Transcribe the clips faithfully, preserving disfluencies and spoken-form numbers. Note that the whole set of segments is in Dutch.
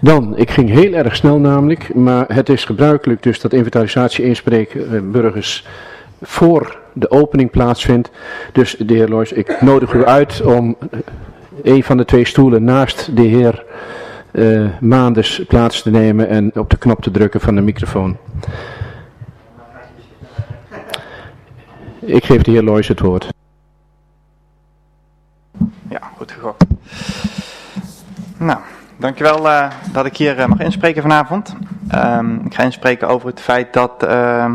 Dan, ik ging heel erg snel namelijk, maar het is gebruikelijk dus dat inventarisatie inspreken burgers voor de opening plaatsvindt. Dus de heer Loijs, ik nodig u uit om een van de twee stoelen naast de heer uh, Maanders plaats te nemen en op de knop te drukken van de microfoon. Ik geef de heer Loijs het woord. Ja, goed gegokt. Nou, dankjewel uh, dat ik hier uh, mag inspreken vanavond. Um, ik ga inspreken over het feit dat uh,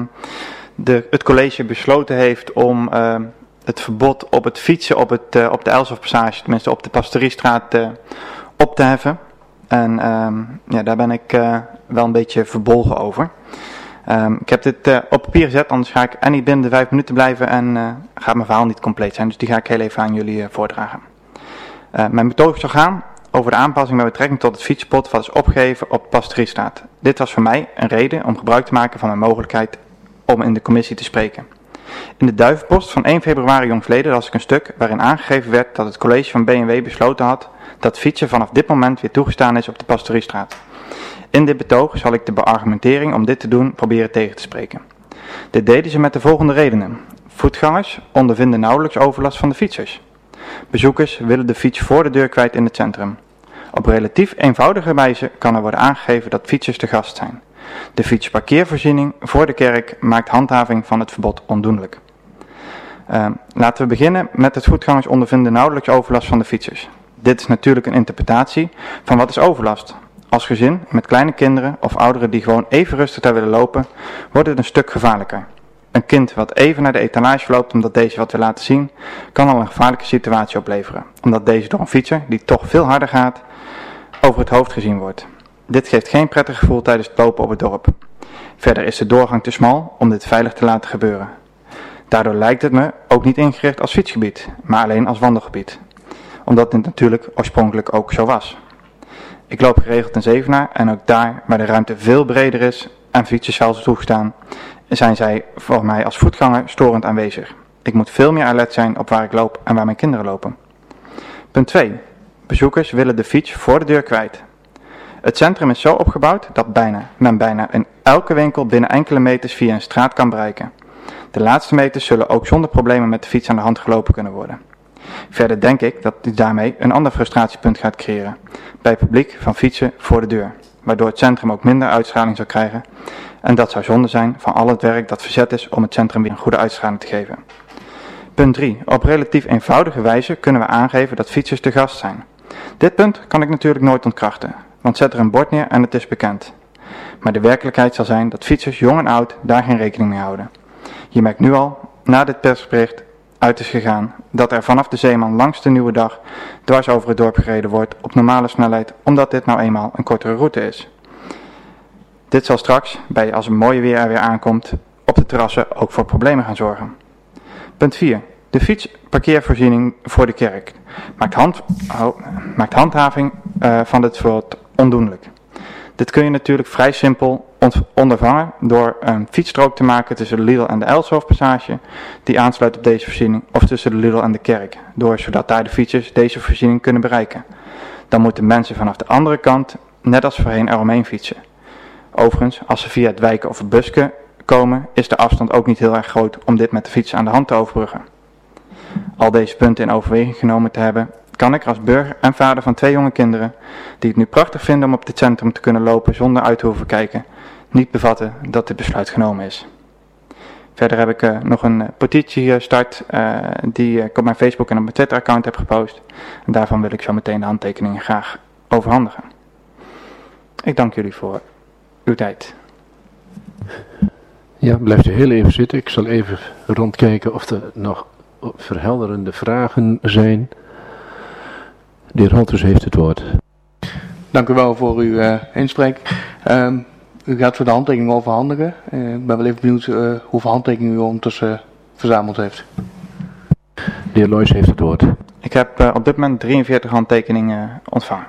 de, het college besloten heeft om uh, het verbod op het fietsen op, het, uh, op de Elshoffpassage, tenminste op de Pastoriestraat, uh, op te heffen. En um, ja, daar ben ik uh, wel een beetje verbolgen over. Um, ik heb dit uh, op papier gezet, anders ga ik en niet binnen de vijf minuten blijven en uh, gaat mijn verhaal niet compleet zijn. Dus die ga ik heel even aan jullie uh, voordragen. Uh, mijn betoog zal gaan over de aanpassing met betrekking tot het fietspad wat is opgegeven op de Pastoriestraat. Dit was voor mij een reden om gebruik te maken van mijn mogelijkheid om in de commissie te spreken. In de Duivenpost van één februari jongstleden las ik een stuk waarin aangegeven werd dat het college van B N W besloten had dat fietsen vanaf dit moment weer toegestaan is op de Pastoriestraat. In dit betoog zal ik de beargumentering om dit te doen proberen tegen te spreken. Dit deden ze met de volgende redenen. Voetgangers ondervinden nauwelijks overlast van de fietsers. Bezoekers willen de fiets voor de deur kwijt in het centrum. Op relatief eenvoudige wijze kan er worden aangegeven dat fietsers te gast zijn. De fietsparkeervoorziening voor de kerk maakt handhaving van het verbod ondoenlijk. Uh, laten we beginnen met het voetgangers ondervinden nauwelijks overlast van de fietsers. Dit is natuurlijk een interpretatie van wat is overlast. Als gezin met kleine kinderen of ouderen die gewoon even rustig daar willen lopen, wordt het een stuk gevaarlijker. Een kind wat even naar de etalage loopt omdat deze wat wil laten zien, kan al een gevaarlijke situatie opleveren. Omdat deze door een fietser, die toch veel harder gaat, over het hoofd gezien wordt. Dit geeft geen prettig gevoel tijdens het lopen op het dorp. Verder is de doorgang te smal om dit veilig te laten gebeuren. Daardoor lijkt het me ook niet ingericht als fietsgebied, maar alleen als wandelgebied. Omdat dit natuurlijk oorspronkelijk ook zo was. Ik loop geregeld in Zevenaar en ook daar waar de ruimte veel breder is en fietsers zelfs toegestaan, zijn zij voor mij als voetganger storend aanwezig. Ik moet veel meer alert zijn op waar ik loop en waar mijn kinderen lopen. Punt twee. Bezoekers willen de fiets voor de deur kwijt. Het centrum is zo opgebouwd dat bijna, men bijna in elke winkel binnen enkele meters via een straat kan bereiken. De laatste meters zullen ook zonder problemen met de fiets aan de hand gelopen kunnen worden. Verder denk ik dat u daarmee een ander frustratiepunt gaat creëren bij het publiek van fietsen voor de deur, waardoor het centrum ook minder uitstraling zou krijgen en dat zou zonde zijn van al het werk dat verzet is om het centrum weer een goede uitstraling te geven. Punt drie. Op relatief eenvoudige wijze kunnen we aangeven dat fietsers te gast zijn. Dit punt kan ik natuurlijk nooit ontkrachten, want zet er een bord neer en het is bekend. Maar de werkelijkheid zal zijn dat fietsers, jong en oud, daar geen rekening mee houden. Je merkt nu al, na dit persbericht uit is gegaan, dat er vanaf de Zeeman langs de Nieuwe Dag dwars over het dorp gereden wordt op normale snelheid, omdat dit nou eenmaal een kortere route is. Dit zal straks, bij als een mooie weer er weer aankomt, op de terrassen ook voor problemen gaan zorgen. Punt vier. De fietsparkeervoorziening voor de kerk maakt, hand, oh, maakt handhaving uh, van dit verbod ondoenlijk. Dit kun je natuurlijk vrij simpel ondervangen door een fietsstrook te maken tussen de Lidl en de Elshoffpassage die aansluit op deze voorziening, of tussen de Lidl en de kerk, door zodat daar de fietsers deze voorziening kunnen bereiken. Dan moeten mensen vanaf de andere kant, net als voorheen, eromheen fietsen. Overigens, als ze via het wijken of het busken komen, is de afstand ook niet heel erg groot om dit met de fiets aan de hand te overbruggen. Al deze punten in overweging genomen te hebben, kan ik als burger en vader van twee jonge kinderen, die het nu prachtig vinden om op dit centrum te kunnen lopen zonder uit te hoeven kijken, niet bevatten dat dit besluit genomen is. Verder heb ik uh, nog een uh, petitie gestart uh, die ik op mijn Facebook en op mijn Twitter account heb gepost. En daarvan wil ik zo meteen de handtekeningen graag overhandigen. Ik dank jullie voor uw tijd. Ja, blijft u heel even zitten. Ik zal even rondkijken of er nog verhelderende vragen zijn. De heer Holters heeft het woord. Dank u wel voor uw uh, inspreek. Um, u gaat voor de handtekeningen overhandigen. Uh, ik ben wel even benieuwd uh, hoeveel handtekeningen u ondertussen uh, verzameld heeft. De heer Loijs heeft het woord. Ik heb uh, op dit moment drieënveertig handtekeningen ontvangen.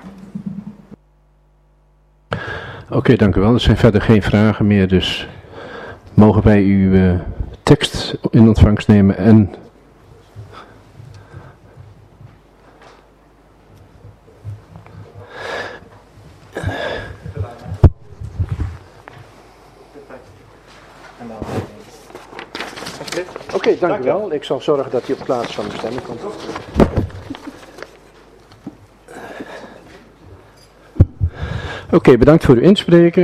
Oké, okay, dank u wel. Er zijn verder geen vragen meer, dus mogen wij uw uh, tekst in ontvangst nemen en... Oké, okay, dank u wel. Ik zal zorgen dat hij op plaats van de stemming komt. Oké, okay, bedankt voor uw inspreken.